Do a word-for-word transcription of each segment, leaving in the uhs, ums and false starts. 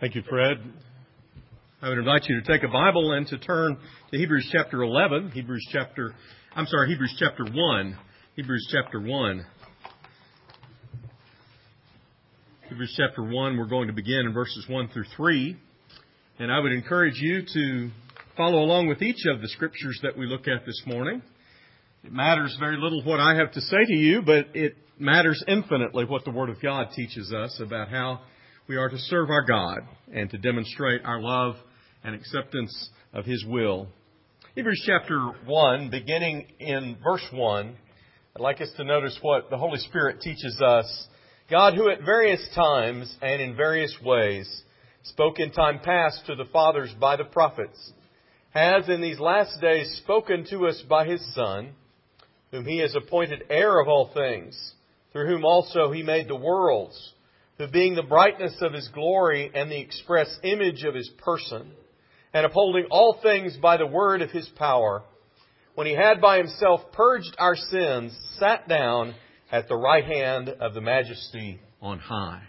Thank you, Fred. I would invite you to take a Bible and to turn to Hebrews chapter eleven. Hebrews chapter, I'm sorry, Hebrews chapter one. Hebrews chapter one. Hebrews chapter one, we're going to begin in verses one through three. And I would encourage you to follow along with each of the scriptures that we look at this morning. It matters very little what I have to say to you, but it matters infinitely what the Word of God teaches us about how we are to serve our God and to demonstrate our love and acceptance of His will. Hebrews chapter one, beginning in verse one, I'd like us to notice what the Holy Spirit teaches us. God, who at various times and in various ways spoke in time past to the fathers by the prophets, has in these last days spoken to us by His Son, whom He has appointed heir of all things, through whom also He made the worlds, who being the brightness of His glory and the express image of His person, and upholding all things by the word of His power, when He had by Himself purged our sins, sat down at the right hand of the Majesty on high.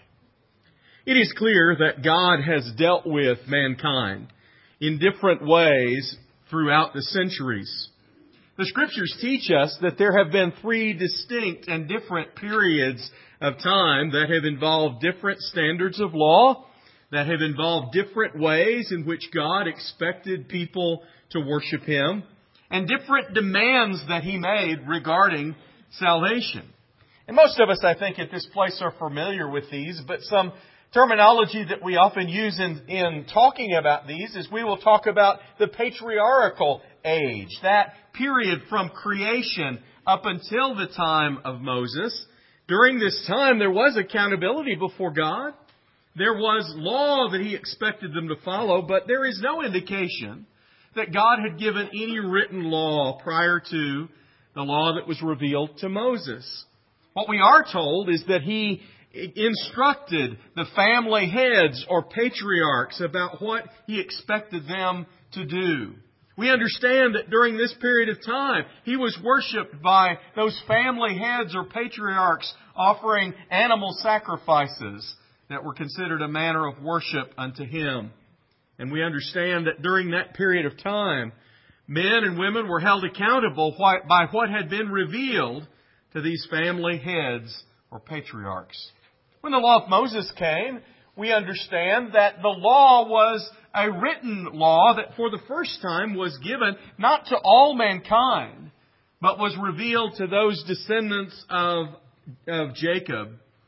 It is clear that God has dealt with mankind in different ways throughout the centuries. The Scriptures teach us that there have been three distinct and different periods of time that have involved different standards of law, that have involved different ways in which God expected people to worship Him, and different demands that He made regarding salvation. And most of us, I think, at this place are familiar with these, but some terminology that we often use in, in talking about these is we will talk about the patriarchal age, that period from creation up until the time of Moses. During this time, there was accountability before God. There was law that He expected them to follow, but there is no indication that God had given any written law prior to the law that was revealed to Moses. What we are told is that He instructed the family heads or patriarchs about what He expected them to do. We understand that during this period of time, He was worshipped by those family heads or patriarchs offering animal sacrifices that were considered a manner of worship unto Him. And we understand that during that period of time, men and women were held accountable by what had been revealed to these family heads or patriarchs. When the law of Moses came, we understand that the law was a written law that for the first time was given not to all mankind, but was revealed to those descendants of, of Jacob,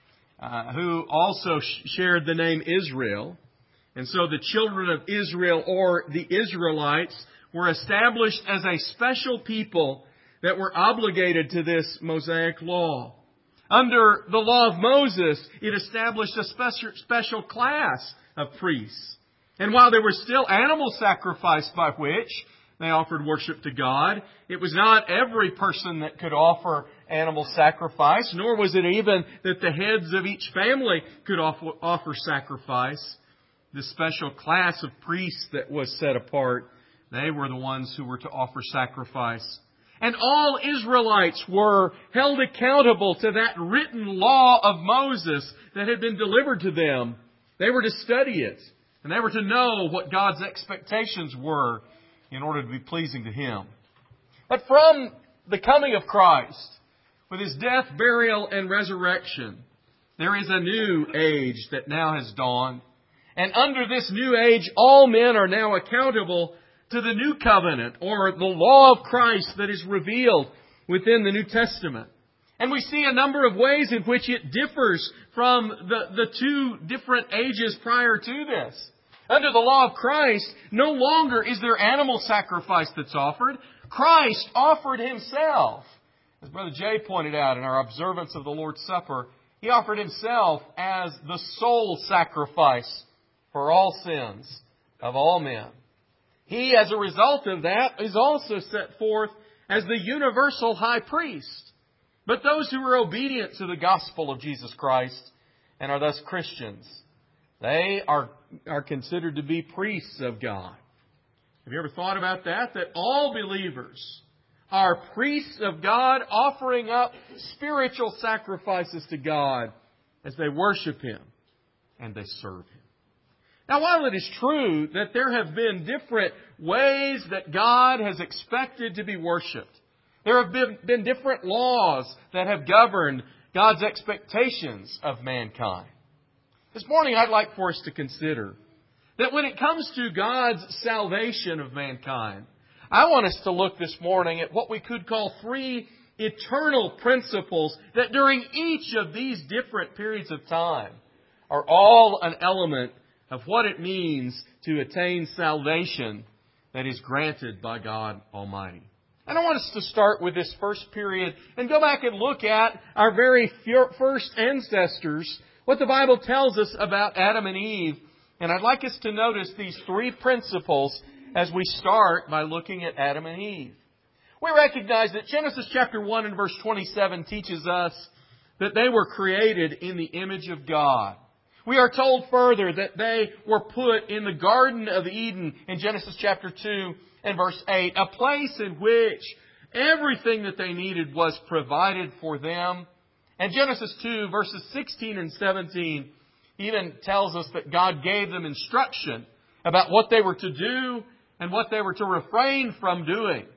uh, who also sh- shared the name Israel. And so the children of Israel, or the Israelites, were established as a special people that were obligated to this Mosaic law. Under the law of Moses, it established a special, special class of priests. And while there was still animal sacrifice by which they offered worship to God, it was not every person that could offer animal sacrifice, nor was it even that the heads of each family could offer, offer sacrifice. This special class of priests that was set apart, they were the ones who were to offer sacrifice. And all Israelites were held accountable to that written law of Moses that had been delivered to them. They were to study it, and they were to know what God's expectations were in order to be pleasing to Him. But from the coming of Christ, with His death, burial, and resurrection, there is a new age that now has dawned. And under this new age, all men are now accountable to the new covenant, or the law of Christ that is revealed within the New Testament. And we see a number of ways in which it differs from the, the two different ages prior to this. Under the law of Christ, no longer is there animal sacrifice that's offered. Christ offered Himself. As Brother Jay pointed out in our observance of the Lord's Supper, He offered Himself as the sole sacrifice for all sins of all men. He, as a result of that, is also set forth as the universal high priest. But those who are obedient to the gospel of Jesus Christ and are thus Christians, they are, are considered to be priests of God. Have you ever thought about that? That all believers are priests of God, offering up spiritual sacrifices to God as they worship Him and they serve Him. Now, while it is true that there have been different ways that God has expected to be worshipped, there have been, been different laws that have governed God's expectations of mankind. This morning, I'd like for us to consider that when it comes to God's salvation of mankind, I want us to look this morning at what we could call three eternal principles that during each of these different periods of time are all an element of what it means to attain salvation that is granted by God Almighty. And I want us to start with this first period and go back and look at our very first ancestors, what the Bible tells us about Adam and Eve. And I'd like us to notice these three principles as we start by looking at Adam and Eve. We recognize that Genesis chapter one and verse twenty-seven teaches us that they were created in the image of God. We are told further that they were put in the Garden of Eden in Genesis chapter two and verse eight, a place in which everything that they needed was provided for them. And Genesis two verses sixteen and seventeen even tells us that God gave them instruction about what they were to do and what they were to refrain from doing.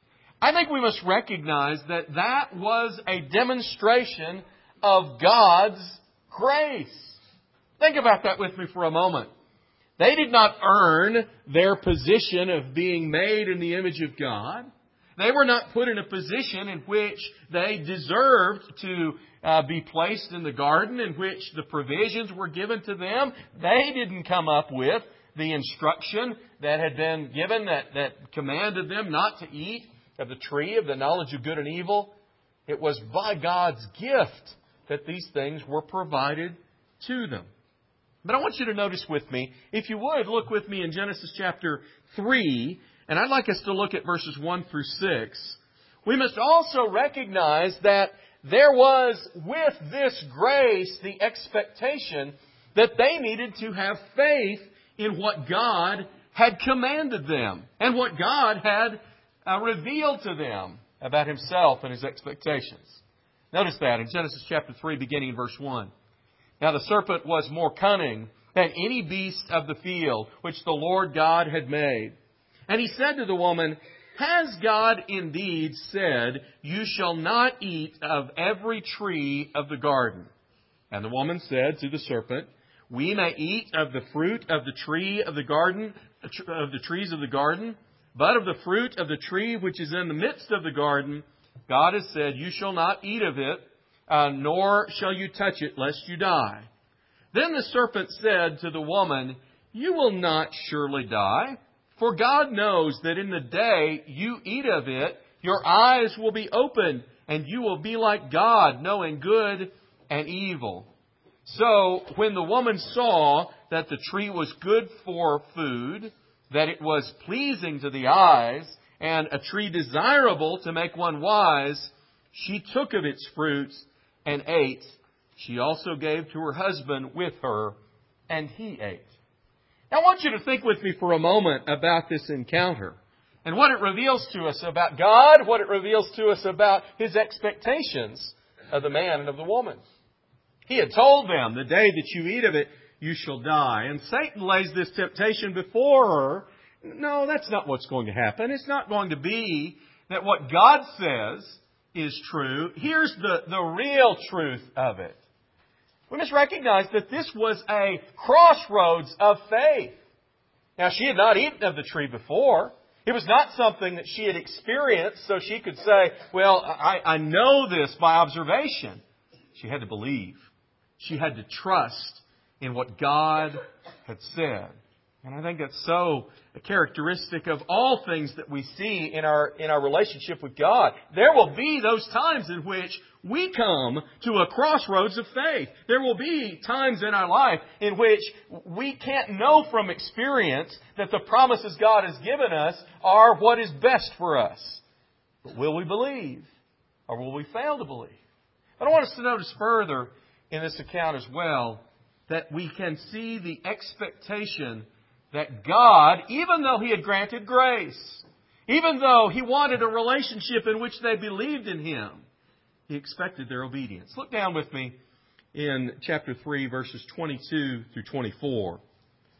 I think we must recognize that that was a demonstration of God's grace. Think about that with me for a moment. They did not earn their position of being made in the image of God. They were not put in a position in which they deserved to uh, be placed in the garden, in which the provisions were given to them. They didn't come up with the instruction that had been given that, that commanded them not to eat of the tree of the knowledge of good and evil. It was by God's gift that these things were provided to them. But I want you to notice with me, if you would, look with me in Genesis chapter three, and I'd like us to look at verses one through six. We must also recognize that there was with this grace the expectation that they needed to have faith in what God had commanded them and what God had uh, revealed to them about Himself and His expectations. Notice that in Genesis chapter three, beginning in verse one. Now the serpent was more cunning than any beast of the field which the Lord God had made. And he said to the woman, Has God indeed said, You shall not eat of every tree of the garden? And the woman said to the serpent, We may eat of the fruit of the tree of the garden, of the trees of the garden, but of the fruit of the tree which is in the midst of the garden, God has said, You shall not eat of it, uh, nor shall you touch it, lest you die. Then the serpent said to the woman, You will not surely die, for God knows that in the day you eat of it, your eyes will be opened, and you will be like God, knowing good and evil. So when the woman saw that the tree was good for food, that it was pleasing to the eyes, and a tree desirable to make one wise, she took of its fruits and ate. She also gave to her husband with her, and he ate. Now I want you to think with me for a moment about this encounter and what it reveals to us about God, what it reveals to us about His expectations of the man and of the woman. He had told them, the day that you eat of it, you shall die. And Satan lays this temptation before her. No, that's not what's going to happen. It's not going to be that what God says is true. Here's the, the real truth of it. We must recognize that this was a crossroads of faith. Now, she had not eaten of the tree before. It was not something that she had experienced, so she could say, well, I, I know this by observation. She had to believe. She had to trust in what God had said. And I think that's so a characteristic of all things that we see in our in our relationship with God. There will be those times in which we come to a crossroads of faith. There will be times in our life in which we can't know from experience that the promises God has given us are what is best for us. But will we believe? Or will we fail to believe? But I want us to notice further in this account as well that we can see the expectation that God, even though He had granted grace, even though He wanted a relationship in which they believed in Him, He expected their obedience. Look down with me in chapter three, verses twenty-two through twenty-four.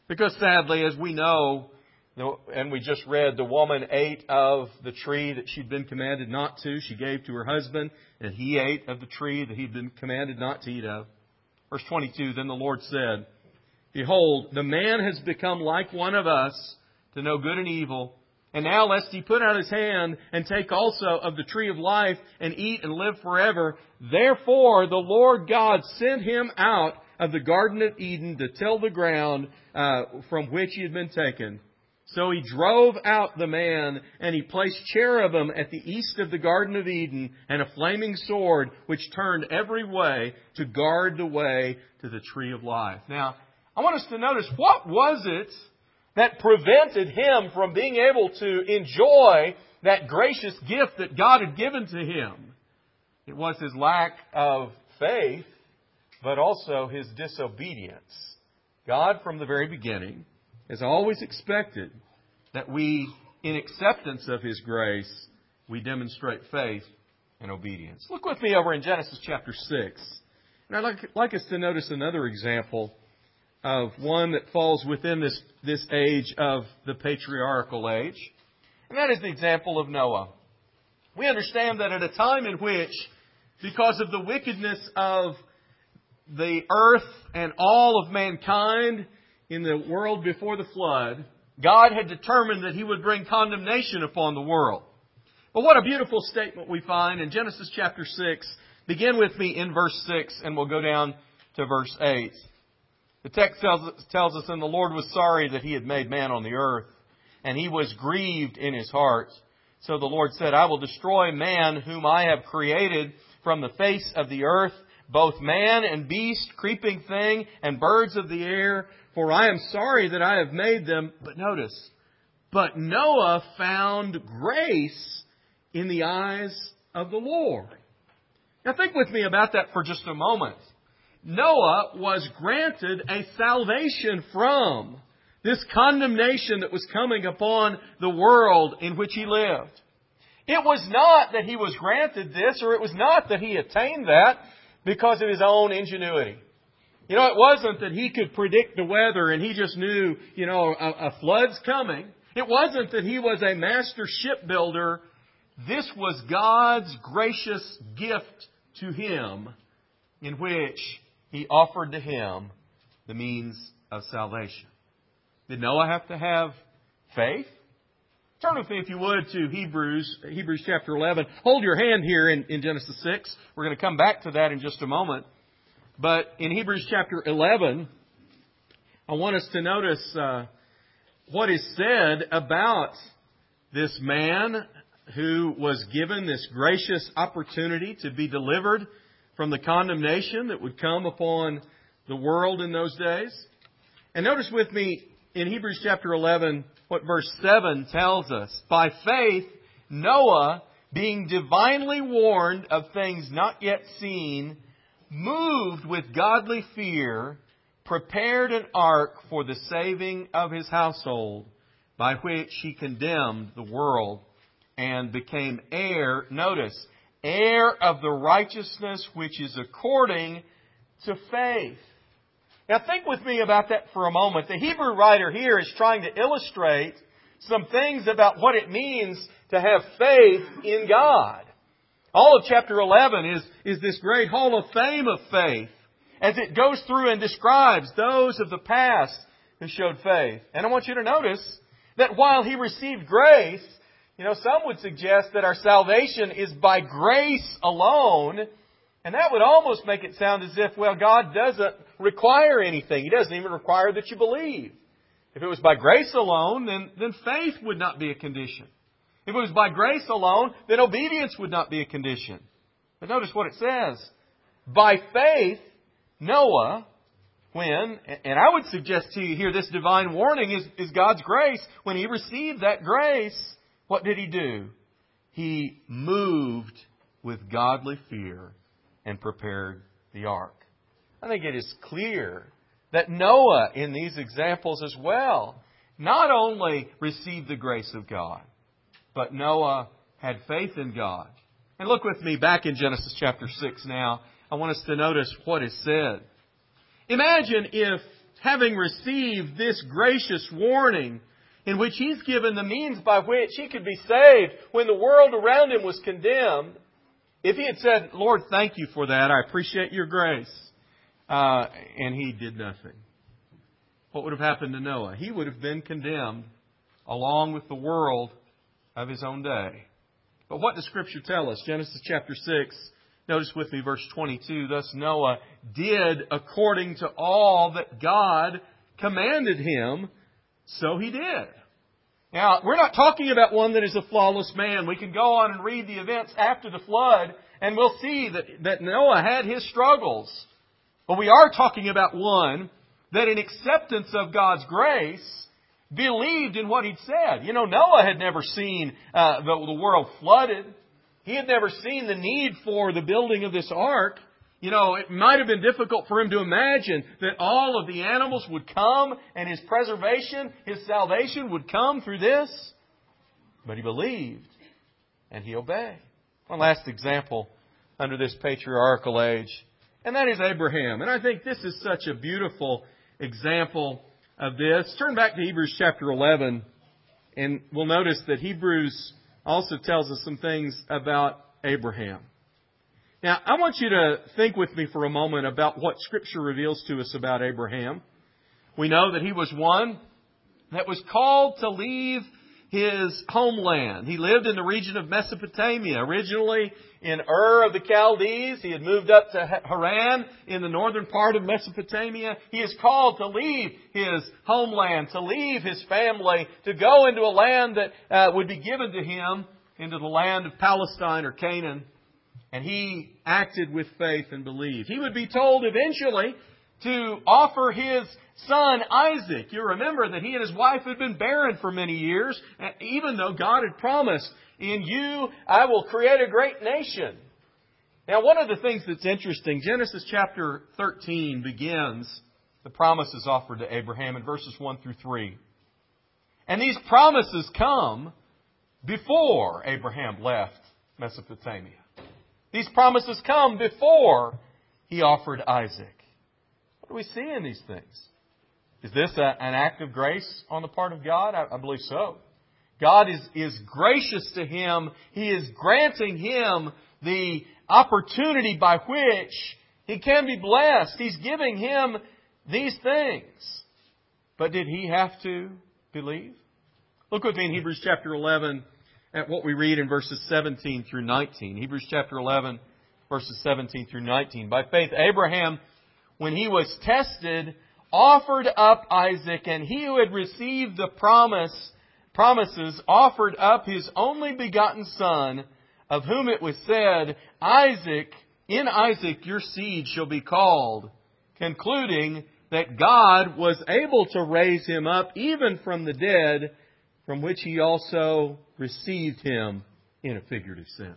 Because sadly, as we know, and we just read, the woman ate of the tree that she'd been commanded not to. She gave to her husband, and he ate of the tree that he'd been commanded not to eat of. Verse twenty-two, then the Lord said, Behold, the man has become like one of us to know good and evil. And now lest he put out his hand and take also of the tree of life and eat and live forever. Therefore the Lord God sent him out of the Garden of Eden to till the ground uh, from which he had been taken. So he drove out the man, and he placed cherubim at the east of the Garden of Eden, and a flaming sword which turned every way to guard the way to the tree of life. Now, I want us to notice, what was it that prevented him from being able to enjoy that gracious gift that God had given to him? It was his lack of faith, but also his disobedience. God, from the very beginning, has always expected that we, in acceptance of His grace, we demonstrate faith and obedience. Look with me over in Genesis chapter six. And I'd like, like us to notice another example of one that falls within this, this age of the patriarchal age. And that is the example of Noah. We understand that at a time in which, because of the wickedness of the earth and all of mankind in the world before the flood, God had determined that He would bring condemnation upon the world. But what a beautiful statement we find in Genesis chapter six. Begin with me in verse six and we'll go down to verse eight. The text tells, tells us, And the Lord was sorry that He had made man on the earth, and He was grieved in His heart. So the Lord said, I will destroy man whom I have created from the face of the earth, both man and beast, creeping thing, and birds of the air, for I am sorry that I have made them. But notice, but Noah found grace in the eyes of the Lord. Now think with me about that for just a moment. Noah was granted a salvation from this condemnation that was coming upon the world in which he lived. It was not that he was granted this, or it was not that he attained that because of his own ingenuity. You know, it wasn't that he could predict the weather and he just knew, you know, a, a flood's coming. It wasn't that he was a master shipbuilder. This was God's gracious gift to him, in which He offered to him the means of salvation. Did Noah have to have faith? Turn with me, if you would, to Hebrews, Hebrews chapter eleven. Hold your hand here in, in Genesis six. We're going to come back to that in just a moment. But in Hebrews chapter eleven, I want us to notice uh, what is said about this man who was given this gracious opportunity to be delivered from the condemnation that would come upon the world in those days. And notice with me in Hebrews chapter eleven what verse seven tells us. By faith, Noah, being divinely warned of things not yet seen, moved with godly fear, prepared an ark for the saving of his household, by which he condemned the world and became heir, notice, heir of the righteousness which is according to faith. Now think with me about that for a moment. The Hebrew writer here is trying to illustrate some things about what it means to have faith in God. All of chapter eleven is, is this great hall of fame of faith, as it goes through and describes those of the past who showed faith. And I want you to notice that while he received grace, you know, some would suggest that our salvation is by grace alone. And that would almost make it sound as if, well, God doesn't require anything. He doesn't even require that you believe. If it was by grace alone, then, then faith would not be a condition. If it was by grace alone, then obedience would not be a condition. But notice what it says. By faith, Noah, when, and I would suggest to you here, this divine warning is, is God's grace. When he received that grace, what did he do? He moved with godly fear and prepared the ark. I think it is clear that Noah, in these examples as well, not only received the grace of God, but Noah had faith in God. And look with me back in Genesis chapter six now. I want us to notice what is said. Imagine if having received this gracious warning in which He's given the means by which he could be saved when the world around him was condemned, if he had said, Lord, thank you for that, I appreciate your grace, uh, and he did nothing, what would have happened to Noah? He would have been condemned along with the world of his own day. But what does Scripture tell us? Genesis chapter six, notice with me verse twenty-two. Thus Noah did according to all that God commanded him, so he did. Now, we're not talking about one that is a flawless man. We can go on and read the events after the flood, and we'll see that, that Noah had his struggles. But we are talking about one that in acceptance of God's grace believed in what He'd said. You know, Noah had never seen uh, the, the world flooded. He had never seen the need for the building of this ark. You know, it might have been difficult for him to imagine that all of the animals would come and his preservation, his salvation would come through this. But he believed and he obeyed. One last example under this patriarchal age, and that is Abraham. And I think this is such a beautiful example of this. Turn back to Hebrews chapter eleven, and we'll notice that Hebrews also tells us some things about Abraham. Now, I want you to think with me for a moment about what Scripture reveals to us about Abraham. We know that he was one that was called to leave his homeland. He lived in the region of Mesopotamia, originally in Ur of the Chaldees. He had moved up to Haran in the northern part of Mesopotamia. He is called to leave his homeland, to leave his family, to go into a land that uh, would be given to him, into the land of Palestine or Canaan. And he acted with faith and believed. He would be told eventually to offer his son Isaac. You remember that he and his wife had been barren for many years, even though God had promised, in you I will create a great nation. Now, one of the things that's interesting, Genesis chapter thirteen begins the promises offered to Abraham in verses one through three. And these promises come before Abraham left Mesopotamia. These promises come before he offered Isaac. What do we see in these things? Is this a, an act of grace on the part of God? I, I believe so. God is, is gracious to him. He is granting him the opportunity by which he can be blessed. He's giving him these things. But did he have to believe? Look with me in Hebrews chapter eleven. At what we read in verses seventeen through nineteen. Hebrews chapter eleven, verses seventeen through nineteen. By faith, Abraham, when he was tested, offered up Isaac, and he who had received the promise, promises offered up his only begotten son, of whom it was said, Isaac, in Isaac your seed shall be called, concluding that God was able to raise him up even from the dead, from which he also received him in a figurative sense.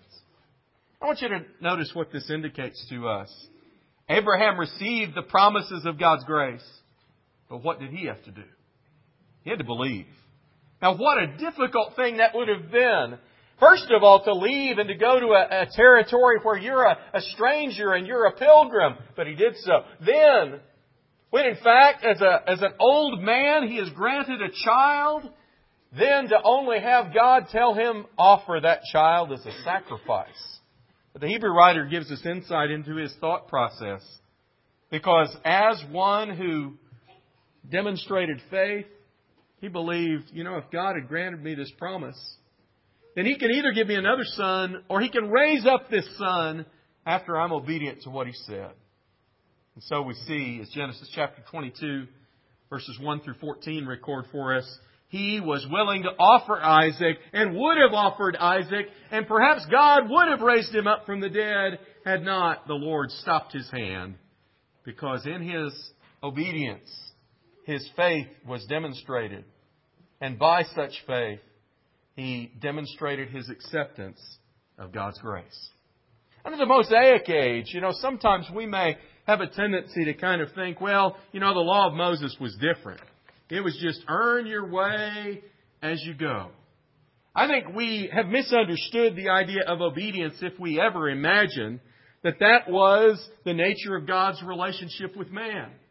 I want you to notice what this indicates to us. Abraham received the promises of God's grace. But what did he have to do? He had to believe. Now, what a difficult thing that would have been. First of all, to leave and to go to a, a territory where you're a, a stranger and you're a pilgrim. But he did so. Then, when in fact, as a as an old man, he is granted a child, then to only have God tell him, offer that child as a sacrifice. But the Hebrew writer gives us insight into his thought process. Because as one who demonstrated faith, he believed, you know, if God had granted me this promise, then He can either give me another son or He can raise up this son after I'm obedient to what He said. And so we see, as Genesis chapter twenty-two, verses one through fourteen record for us, he was willing to offer Isaac and would have offered Isaac, and perhaps God would have raised him up from the dead had not the Lord stopped His hand. Because in His obedience, his faith was demonstrated. And by such faith, he demonstrated his acceptance of God's grace. Under the Mosaic age, you know, sometimes we may have a tendency to kind of think, well, you know, the law of Moses was different. It was just earn your way as you go. I think we have misunderstood the idea of obedience if we ever imagine that that was the nature of God's relationship with man.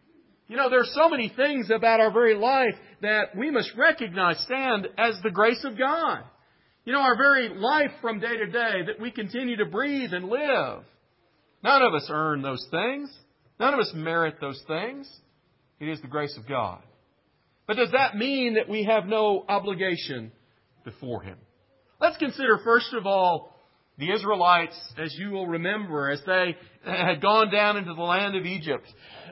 You know, there are so many things about our very life that we must recognize stand as the grace of God. You know, our very life from day to day that we continue to breathe and live. None of us earn those things. None of us merit those things. It is the grace of God. But does that mean that we have no obligation before Him? Let's consider, first of all, the Israelites, as you will remember, as they had gone down into the land of Egypt,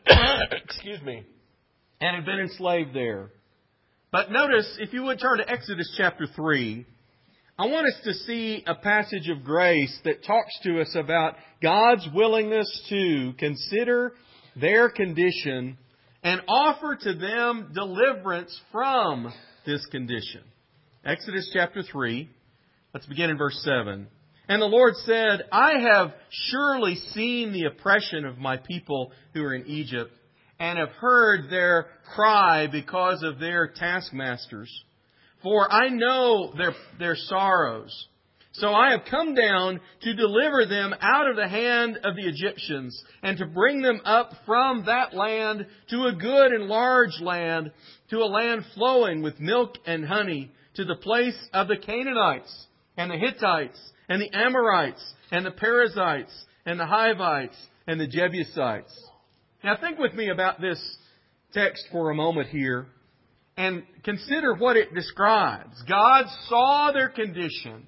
excuse me, and had been enslaved there. But notice, if you would turn to Exodus chapter three, I want us to see a passage of grace that talks to us about God's willingness to consider their condition and offer to them deliverance from this condition. Exodus chapter three, let's begin in verse seven. And the Lord said, I have surely seen the oppression of my people who are in Egypt, and have heard their cry because of their taskmasters. For I know their, their sorrows. So I have come down to deliver them out of the hand of the Egyptians, and to bring them up from that land to a good and large land, to a land flowing with milk and honey, to the place of the Canaanites, and the Hittites, and the Amorites, and the Perizzites, and the Hivites, and the Jebusites. Now think with me about this text for a moment here, and consider what it describes. God saw their condition.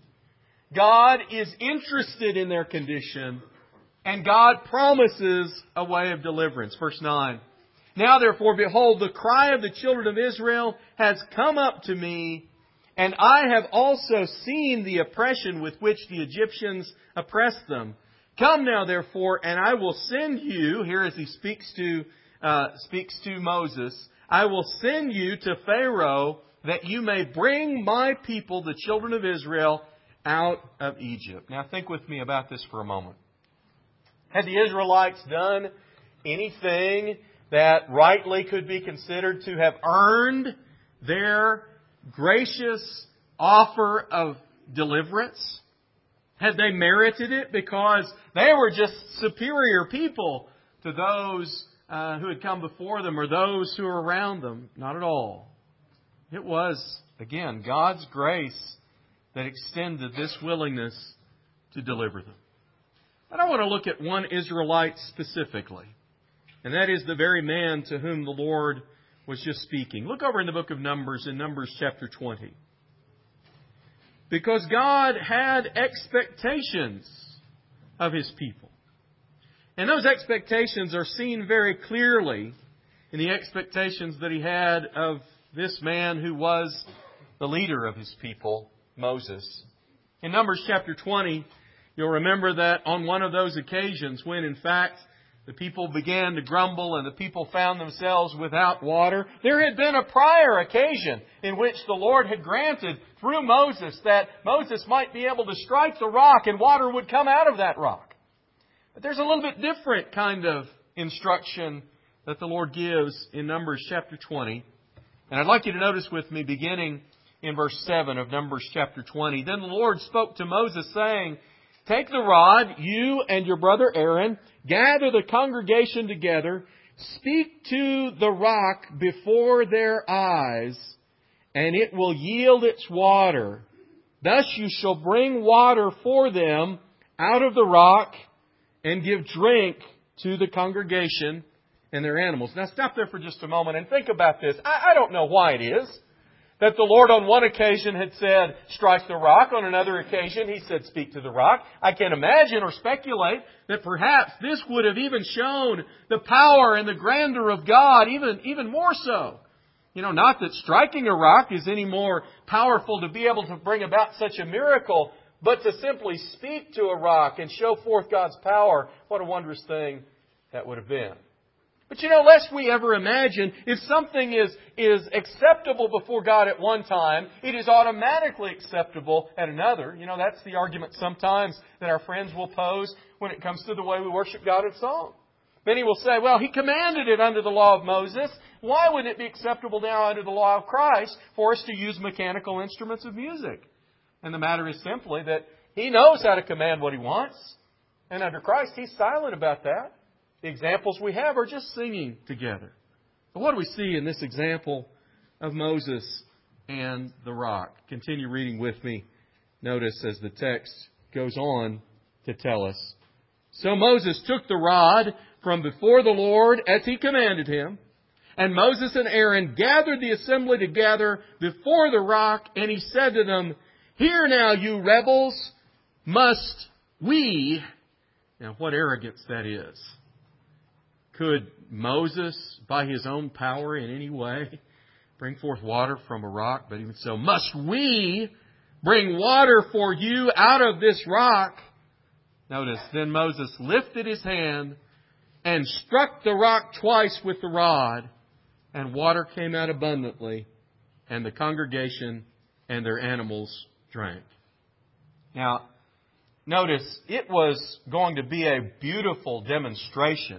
God is interested in their condition. And God promises a way of deliverance. Verse nine. Now therefore, behold, the cry of the children of Israel has come up to me, and I have also seen the oppression with which the Egyptians oppressed them. Come now therefore, and I will send you, here as he speaks to, uh, speaks to Moses, I will send you to Pharaoh that you may bring my people, the children of Israel, out of Egypt. Now think with me about this for a moment. Had the Israelites done anything that rightly could be considered to have earned their gracious offer of deliverance? Had they merited it because they were just superior people to those uh, who had come before them or those who were around them? Not at all. It was, again, God's grace that extended this willingness to deliver them. But I want to look at one Israelite specifically, and that is the very man to whom the Lord was just speaking. Look over in the book of Numbers, in Numbers chapter twenty. Because God had expectations of His people. And those expectations are seen very clearly in the expectations that He had of this man who was the leader of His people, Moses. In Numbers chapter twenty, you'll remember that on one of those occasions when, in fact, the people began to grumble and the people found themselves without water, there had been a prior occasion in which the Lord had granted through Moses that Moses might be able to strike the rock and water would come out of that rock. But there's a little bit different kind of instruction that the Lord gives in Numbers chapter twenty. And I'd like you to notice with me beginning in verse seven of Numbers chapter twenty. Then the Lord spoke to Moses saying, take the rod, you and your brother Aaron, gather the congregation together, speak to the rock before their eyes, and it will yield its water. Thus you shall bring water for them out of the rock and give drink to the congregation and their animals. Now stop there for just a moment and think about this. I, I don't know why it is that the Lord on one occasion had said, strike the rock. On another occasion, He said, speak to the rock. I can imagine or speculate that perhaps this would have even shown the power and the grandeur of God, even, even more so. You know, not that striking a rock is any more powerful to be able to bring about such a miracle, but to simply speak to a rock and show forth God's power. What a wondrous thing that would have been. But you know, lest we ever imagine if something is, is acceptable before God at one time, it is automatically acceptable at another. You know, that's the argument sometimes that our friends will pose when it comes to the way we worship God in song. Many will say, well, He commanded it under the law of Moses. Why wouldn't it be acceptable now under the law of Christ for us to use mechanical instruments of music? And the matter is simply that He knows how to command what He wants. And under Christ, He's silent about that. The examples we have are just singing together. But what do we see in this example of Moses and the rock? Continue reading with me. Notice as the text goes on to tell us. So Moses took the rod from before the Lord as He commanded him. And Moses and Aaron gathered the assembly together before the rock, and he said to them, Hear now, you rebels, must we... Now, what arrogance that is. Could Moses, by his own power in any way, bring forth water from a rock? But even so, must we bring water for you out of this rock? Notice, then Moses lifted his hand and struck the rock twice with the rod, and water came out abundantly, and the congregation and their animals drank. Now, notice, it was going to be a beautiful demonstration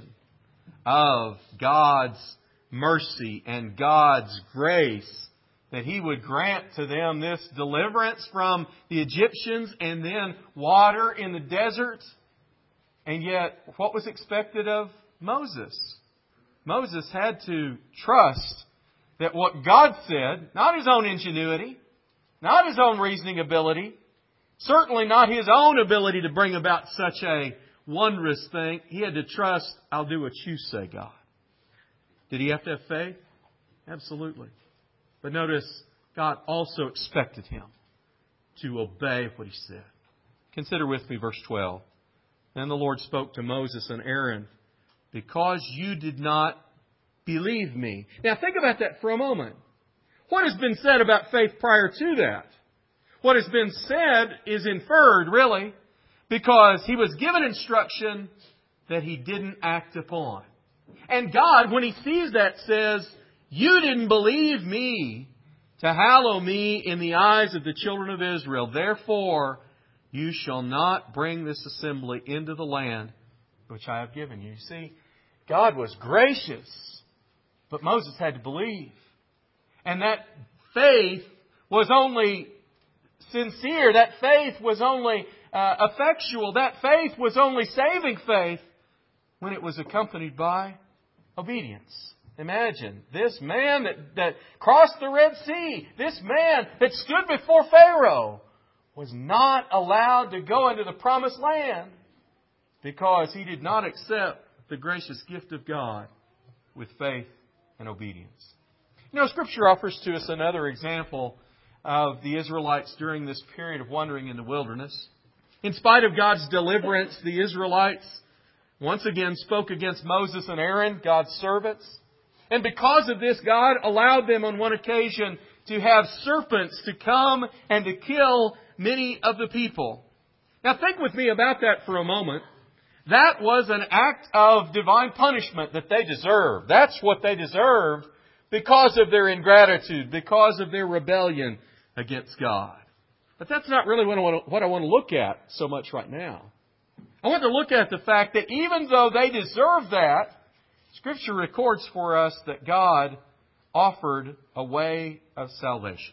of God's mercy and God's grace that He would grant to them this deliverance from the Egyptians and then water in the desert. And yet, what was expected of Moses? Moses had to trust that what God said, not his own ingenuity, not his own reasoning ability, certainly not his own ability to bring about such a wondrous thing. He had to trust, I'll do what you say, God. Did he have to have faith? Absolutely. But notice, God also expected him to obey what He said. Consider with me verse twelve. Then the Lord spoke to Moses and Aaron, because you did not believe me. Now think about that for a moment. What has been said about faith prior to that? What has been said is inferred, really, because he was given instruction that he didn't act upon. And God, when He sees that, says, You didn't believe me to hallow me in the eyes of the children of Israel. Therefore, you shall not bring this assembly into the land which I have given you. You see, God was gracious, but Moses had to believe. And that faith was only sincere. That faith was only uh, effectual. That faith was only saving faith when it was accompanied by obedience. Imagine this man that, that crossed the Red Sea, this man that stood before Pharaoh, was not allowed to go into the promised land because he did not accept the gracious gift of God with faith and obedience. You know, Scripture offers to us another example of the Israelites during this period of wandering in the wilderness. In spite of God's deliverance, the Israelites once again spoke against Moses and Aaron, God's servants. And because of this, God allowed them on one occasion to have serpents to come and to kill many of the people. Now think with me about that for a moment. That was an act of divine punishment that they deserved. That's what they deserved because of their ingratitude, because of their rebellion against God. But that's not really what I want to, what I want to look at so much right now. I want to look at the fact that even though they deserved that, Scripture records for us that God offered a way of salvation.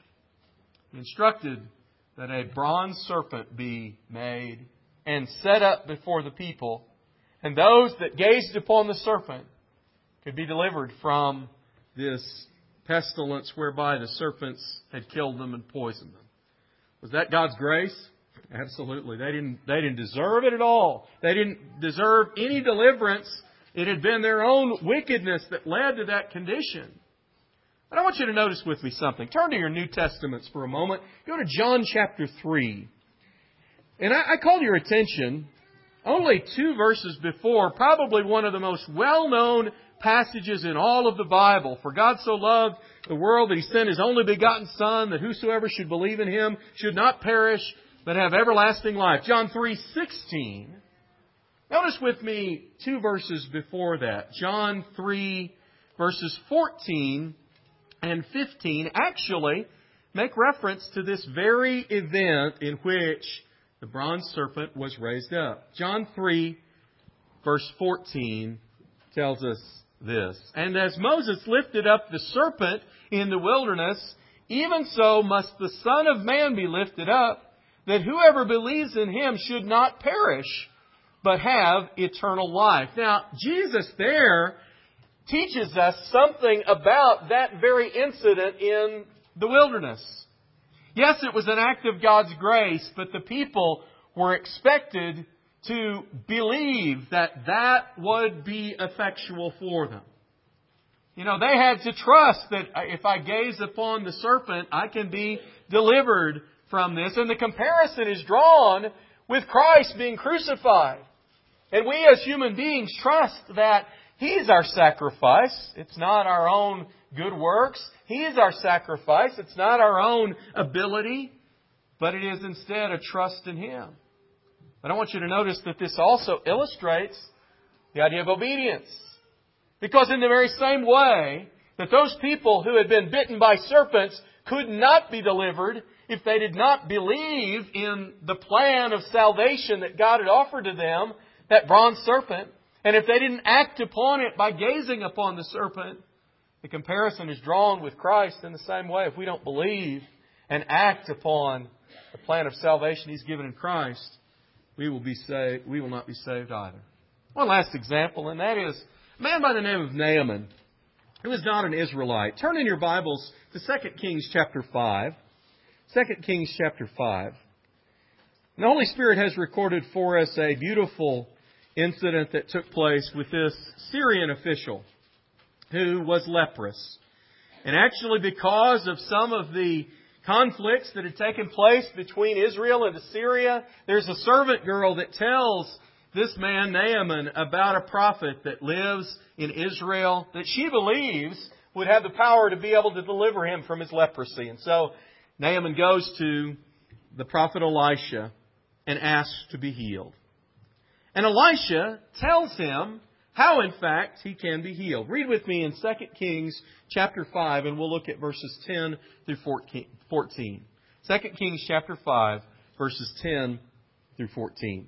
He instructed that a bronze serpent be made and set up before the people, and those that gazed upon the serpent could be delivered from this pestilence whereby the serpents had killed them and poisoned them. Was that God's grace? Absolutely. They didn't, they didn't deserve it at all. They didn't deserve any deliverance. It had been their own wickedness that led to that condition. But I want you to notice with me something. Turn to your New Testaments for a moment. Go to John chapter three. And I, I call your attention only two verses before, probably one of the most well-known passages in all of the Bible. For God so loved the world that He sent His only begotten Son, that whosoever should believe in Him should not perish, but have everlasting life. John three sixteen. Notice with me two verses before that. John three verses fourteen and fifteen actually make reference to this very event in which the bronze serpent was raised up. John three verse fourteen tells us this. And as Moses lifted up the serpent in the wilderness, even so must the Son of Man be lifted up, that whoever believes in Him should not perish, but have eternal life. Now, Jesus there teaches us something about that very incident in the wilderness. Yes, it was an act of God's grace, but the people were expected to believe that that would be effectual for them. You know, they had to trust that if I gaze upon the serpent, I can be delivered from this. And the comparison is drawn with Christ being crucified. And we as human beings trust that He's our sacrifice. It's not our own good works. He is our sacrifice. It's not our own ability, but it is instead a trust in Him. But I want you to notice that this also illustrates the idea of obedience. Because in the very same way that those people who had been bitten by serpents could not be delivered if they did not believe in the plan of salvation that God had offered to them, that bronze serpent, and if they didn't act upon it by gazing upon the serpent, the comparison is drawn with Christ in the same way. If we don't believe and act upon the plan of salvation He's given in Christ, we will be saved. We will not be saved either. One last example, and that is a man by the name of Naaman, who is not an Israelite. Turn in your Bibles to Second Kings chapter five. Second Kings chapter five. And the Holy Spirit has recorded for us a beautiful incident that took place with this Syrian official who was leprous. And actually, because of some of the conflicts that had taken place between Israel and Assyria, there's a servant girl that tells this man, Naaman, about a prophet that lives in Israel that she believes would have the power to be able to deliver him from his leprosy. And so Naaman goes to the prophet Elisha and asks to be healed. And Elisha tells him how, in fact, he can be healed. Read with me in Second Kings chapter five, and we'll look at verses ten through fourteen. Second Kings chapter five, verses ten through fourteen.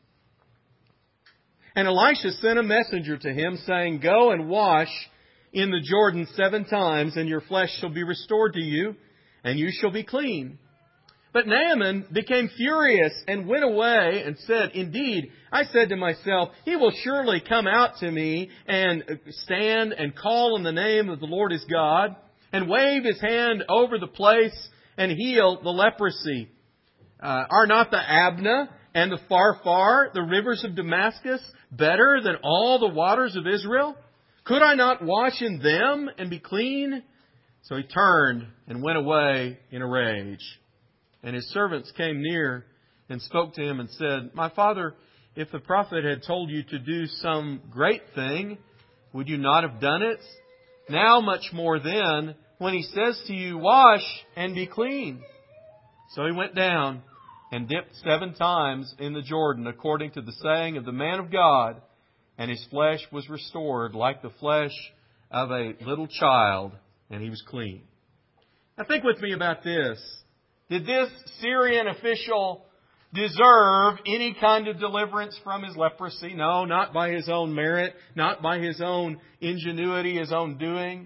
And Elisha sent a messenger to him, saying, Go and wash in the Jordan seven times, and your flesh shall be restored to you, and you shall be clean. But Naaman became furious and went away and said, Indeed, I said to myself, He will surely come out to me and stand and call on the name of the Lord his God and wave his hand over the place and heal the leprosy. Uh, are not the Abna and the Pharpar, the rivers of Damascus, better than all the waters of Israel? Could I not wash in them and be clean? So he turned and went away in a rage. And his servants came near and spoke to him and said, My father, if the prophet had told you to do some great thing, would you not have done it? Now much more then, when he says to you, Wash and be clean. So he went down and dipped seven times in the Jordan, according to the saying of the man of God, and his flesh was restored like the flesh of a little child, and he was clean. Now think with me about this. Did this Syrian official deserve any kind of deliverance from his leprosy? No, not by his own merit, not by his own ingenuity, his own doing.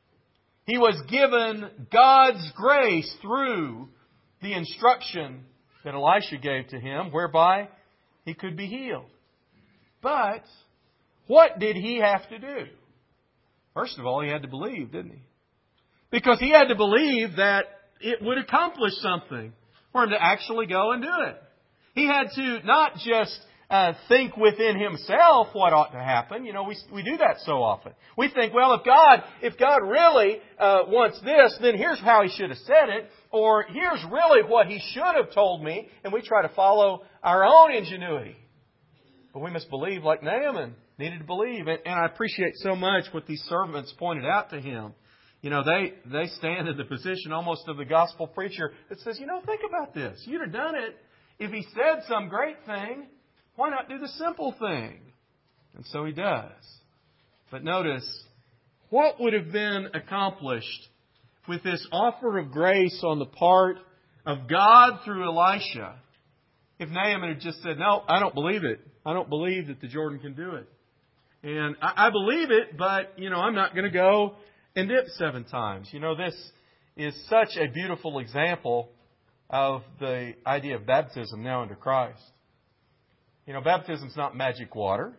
He was given God's grace through the instruction that Elisha gave to him, whereby he could be healed. But what did he have to do? First of all, he had to believe, didn't he? Because he had to believe that it would accomplish something for him to actually go and do it. He had to not just uh, think within himself what ought to happen. You know, we we do that so often. We think, well, if God if God really uh, wants this, then here's how He should have said it, or here's really what He should have told me, and we try to follow our own ingenuity. But we must believe like Naaman needed to believe. And, and I appreciate so much what these servants pointed out to him. You know, they, they stand in the position almost of the gospel preacher that says, you know, think about this. You'd have done it if He said some great thing. Why not do the simple thing? And so He does. But notice, what would have been accomplished with this offer of grace on the part of God through Elisha if Naaman had just said, no, I don't believe it. I don't believe that the Jordan can do it. And I, I believe it, but, you know, I'm not going to go and dip seven times. You know, this is such a beautiful example of the idea of baptism now under Christ. You know, baptism's not magic water.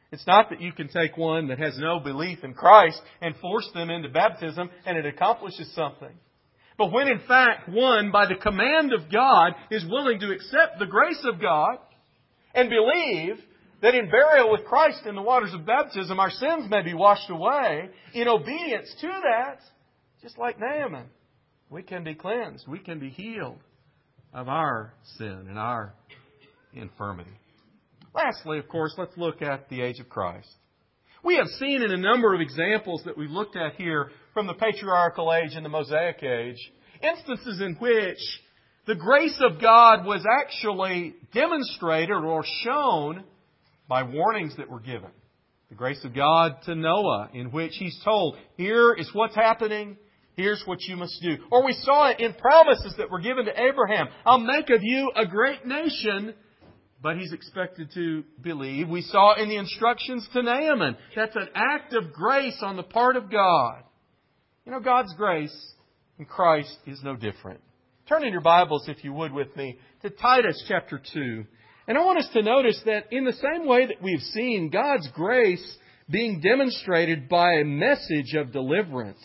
It's not that you can take one that has no belief in Christ and force them into baptism and it accomplishes something. But when in fact one, by the command of God, is willing to accept the grace of God and believe that in burial with Christ in the waters of baptism our sins may be washed away, in obedience to that, just like Naaman, we can be cleansed, we can be healed of our sin and our infirmity. Lastly, of course, let's look at the age of Christ. We have seen in a number of examples that we've looked at here from the patriarchal age and the Mosaic age, instances in which the grace of God was actually demonstrated or shown by warnings that were given. The grace of God to Noah, in which He's told, here is what's happening, here's what you must do. Or we saw it in promises that were given to Abraham. I'll make of you a great nation. But he's expected to believe. We saw in the instructions to Naaman. That's an act of grace on the part of God. You know, God's grace in Christ is no different. Turn in your Bibles, if you would, with me to Titus chapter two. And I want us to notice that in the same way that we've seen God's grace being demonstrated by a message of deliverance,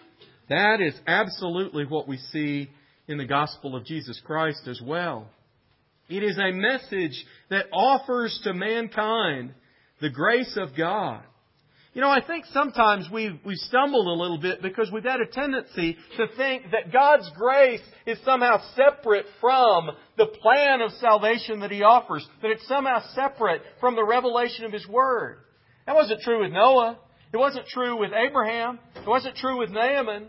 that is absolutely what we see in the gospel of Jesus Christ as well. It is a message that offers to mankind the grace of God. You know, I think sometimes we've, we've stumbled a little bit because we've had a tendency to think that God's grace is somehow separate from the plan of salvation that He offers, that it's somehow separate from the revelation of His Word. That wasn't true with Noah. It wasn't true with Abraham. It wasn't true with Naaman.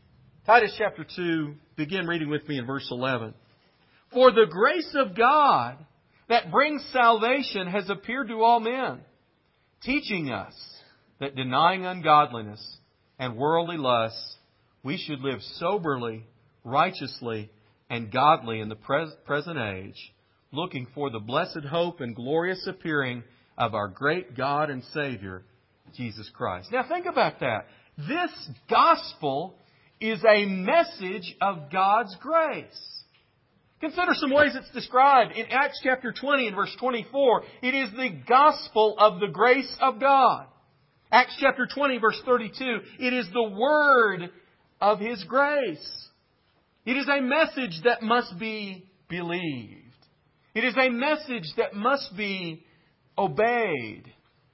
Titus chapter two, begin reading with me in verse eleven. For the grace of God that brings salvation has appeared to all men, teaching us that denying ungodliness and worldly lusts, we should live soberly, righteously, and godly in the pres- present age, looking for the blessed hope and glorious appearing of our great God and Savior, Jesus Christ. Now think about that. This gospel is a message of God's grace. Consider some ways it's described. In Acts chapter twenty and verse twenty-four, it is the gospel of the grace of God. Acts chapter twenty verse thirty-two, it is the word of His grace. It is a message that must be believed. It is a message that must be obeyed.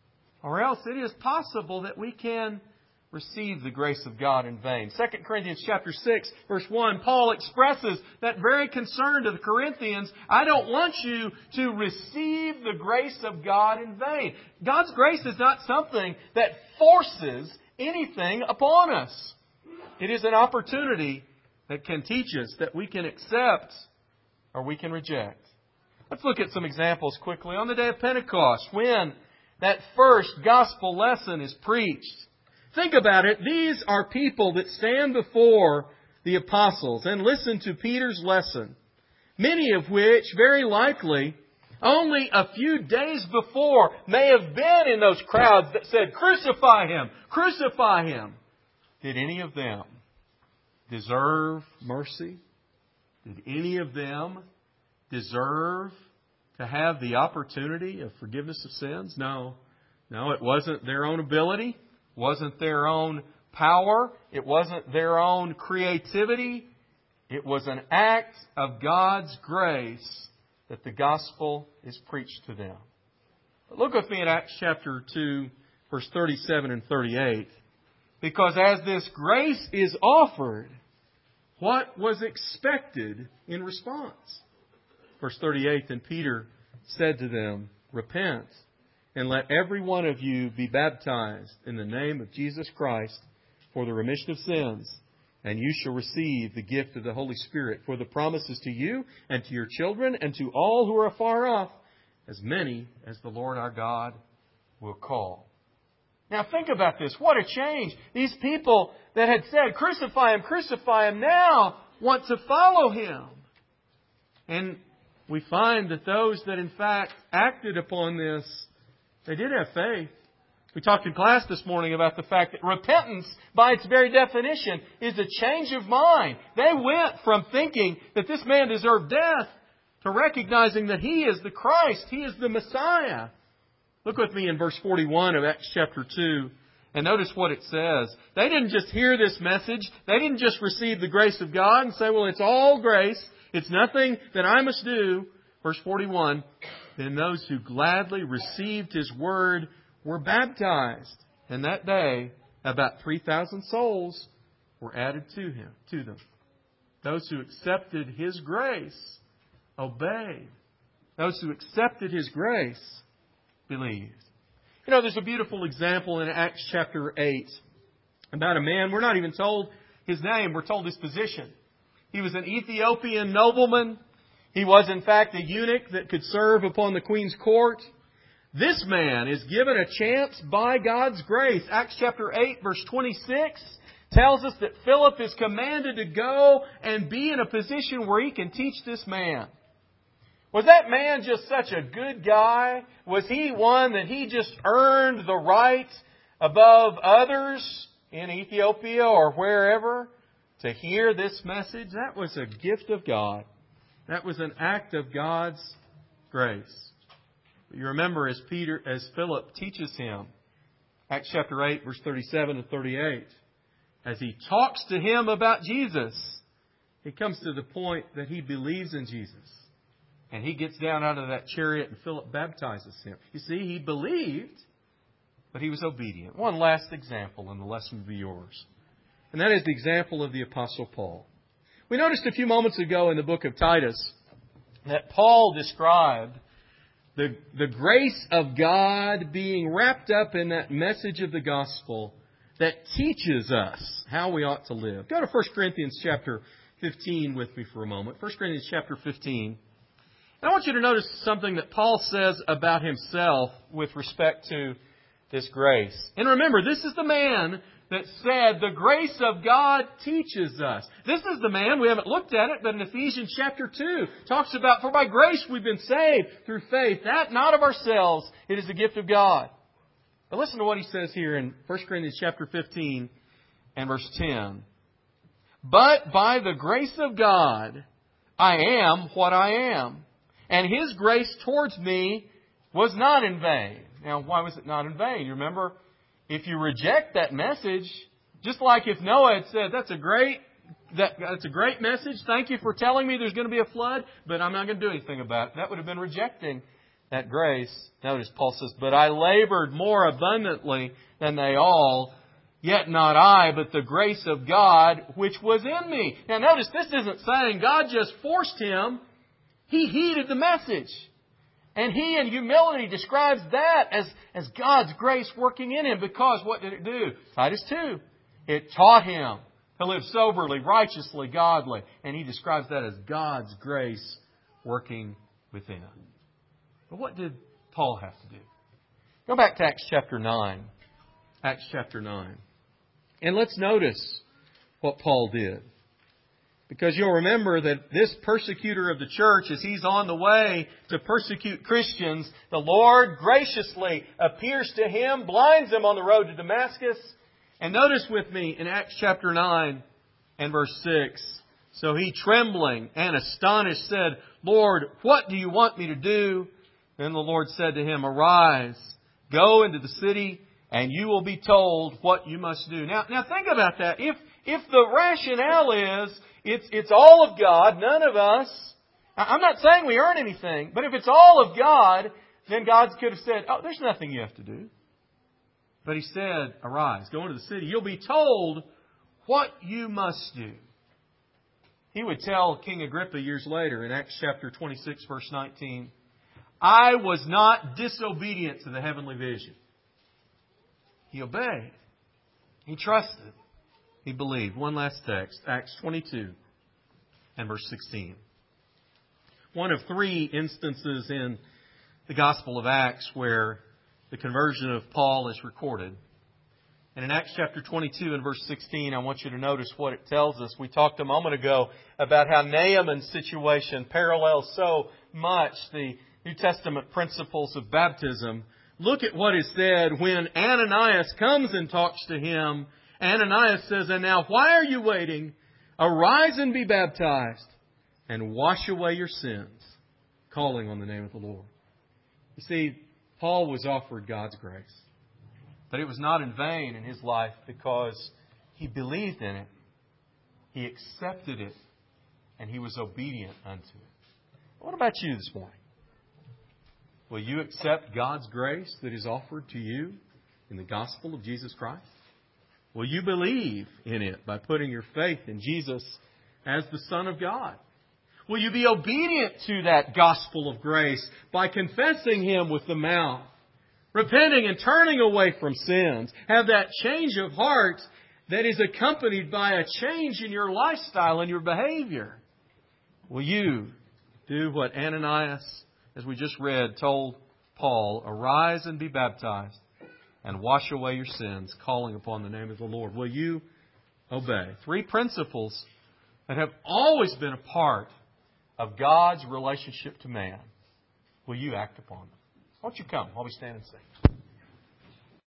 Or else it is possible that we can receive the grace of God in vain. Second Corinthians chapter six, verse one, Paul expresses that very concern to the Corinthians. I don't want you to receive the grace of God in vain. God's grace is not something that forces anything upon us. It is an opportunity that can teach us that we can accept or we can reject. Let's look at some examples quickly. On the day of Pentecost, when that first gospel lesson is preached, think about it. These are people that stand before the apostles and listen to Peter's lesson, many of which, very likely, only a few days before may have been in those crowds that said, "Crucify Him! Crucify Him!" Did any of them deserve mercy? Did any of them deserve to have the opportunity of forgiveness of sins? No. No, it wasn't their own ability. Wasn't their own power. It wasn't their own creativity. It was an act of God's grace that the gospel is preached to them. But look with me at Acts chapter two, verse thirty-seven and thirty-eight. Because as this grace is offered, what was expected in response? Verse thirty-eight, then Peter said to them, "Repent, and let every one of you be baptized in the name of Jesus Christ for the remission of sins, and you shall receive the gift of the Holy Spirit. For the promise is to you and to your children and to all who are afar off, as many as the Lord our God will call." Now think about this. What a change. These people that had said, "Crucify Him, crucify Him," now want to follow Him. And we find that those that in fact acted upon this, they did have faith. We talked in class this morning about the fact that repentance, by its very definition, is a change of mind. They went from thinking that this man deserved death to recognizing that He is the Christ, He is the Messiah. Look with me in verse forty-one of Acts chapter two. And notice what it says. They didn't just hear this message. They didn't just receive the grace of God and say, well, it's all grace. It's nothing that I must do. Verse forty-one. Then those who gladly received His word were baptized. And that day, about three thousand souls were added to him, to them. Those who accepted His grace obeyed. Those who accepted His grace believed. You know, there's a beautiful example in Acts chapter eight about a man. We're not even told his name. We're told his position. He was an Ethiopian nobleman. He was, in fact, a eunuch that could serve upon the queen's court. This man is given a chance by God's grace. Acts chapter eight, verse twenty-six tells us that Philip is commanded to go and be in a position where he can teach this man. Was that man just such a good guy? Was he one that he just earned the right above others in Ethiopia or wherever to hear this message? That was a gift of God. That was an act of God's grace. But you remember as Peter, as Philip teaches him, Acts chapter eight, verse thirty-seven and thirty-eight, as he talks to him about Jesus, he comes to the point that he believes in Jesus. And he gets down out of that chariot and Philip baptizes him. You see, he believed, but he was obedient. One last example and the lesson will be yours. And that is the example of the Apostle Paul. We noticed a few moments ago in the book of Titus that Paul described the, the grace of God being wrapped up in that message of the gospel that teaches us how we ought to live. Go to First Corinthians chapter fifteen with me for a moment. First Corinthians chapter fifteen. I want you to notice something that Paul says about himself with respect to this grace. And remember, this is the man that said the grace of God teaches us. This is the man, we haven't looked at it, but in Ephesians chapter two talks about, for by grace we've been saved through faith, that not of ourselves, it is the gift of God. But listen to what he says here in First Corinthians chapter fifteen and verse ten. But by the grace of God, I am what I am. And His grace towards me was not in vain. Now, why was it not in vain? You remember, if you reject that message, just like if Noah had said, that's a great, that, that's a great message. Thank you for telling me there's going to be a flood, but I'm not going to do anything about it. That would have been rejecting that grace. Notice Paul says, but I labored more abundantly than they all, yet not I, but the grace of God which was in me. Now notice, this isn't saying God just forced him. He heeded the message. And he, in humility, describes that as, as God's grace working in him. Because what did it do? Titus two. It taught him to live soberly, righteously, godly. And he describes that as God's grace working within. But what did Paul have to do? Go back to Acts chapter nine. Acts chapter nine. And let's notice what Paul did. Because you'll remember that this persecutor of the church, as he's on the way to persecute Christians, the Lord graciously appears to him, blinds him on the road to Damascus. And notice with me in Acts chapter nine and verse six. So he, trembling and astonished, said, Lord, what do you want me to do? Then the Lord said to him, arise, go into the city, and you will be told what you must do. Now, now think about that. If if the rationale is it's it's all of God, none of us. I'm not saying we earn anything, but if it's all of God, then God could have said, oh, there's nothing you have to do. But He said, arise, go into the city. You'll be told what you must do. He would tell King Agrippa years later in Acts chapter twenty-six, verse nineteen, I was not disobedient to the heavenly vision. He obeyed. He trusted. He believed. One last text, Acts twenty-two and verse sixteen. One of three instances in the Gospel of Acts where the conversion of Paul is recorded. And in Acts chapter twenty-two and verse sixteen, I want you to notice what it tells us. We talked a moment ago about how Naaman's situation parallels so much the New Testament principles of baptism. Look at what is said when Ananias comes and talks to him. Ananias says, and now why are you waiting? Arise and be baptized and wash away your sins, calling on the name of the Lord. You see, Paul was offered God's grace. But it was not in vain in his life because he believed in it, he accepted it, and he was obedient unto it. What about you this morning? Will you accept God's grace that is offered to you in the gospel of Jesus Christ? Will you believe in it by putting your faith in Jesus as the Son of God? Will you be obedient to that gospel of grace by confessing Him with the mouth, repenting and turning away from sins? Have that change of heart that is accompanied by a change in your lifestyle and your behavior. Will you do what Ananias, as we just read, told Paul, arise and be baptized and wash away your sins, calling upon the name of the Lord? Will you obey? Three principles that have always been a part of God's relationship to man. Will you act upon them? Won't you come while we stand and sing?